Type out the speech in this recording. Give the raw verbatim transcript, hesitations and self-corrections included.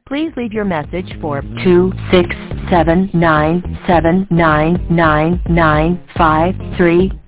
Please leave your message for two six seven nine seven nine nine nine five three.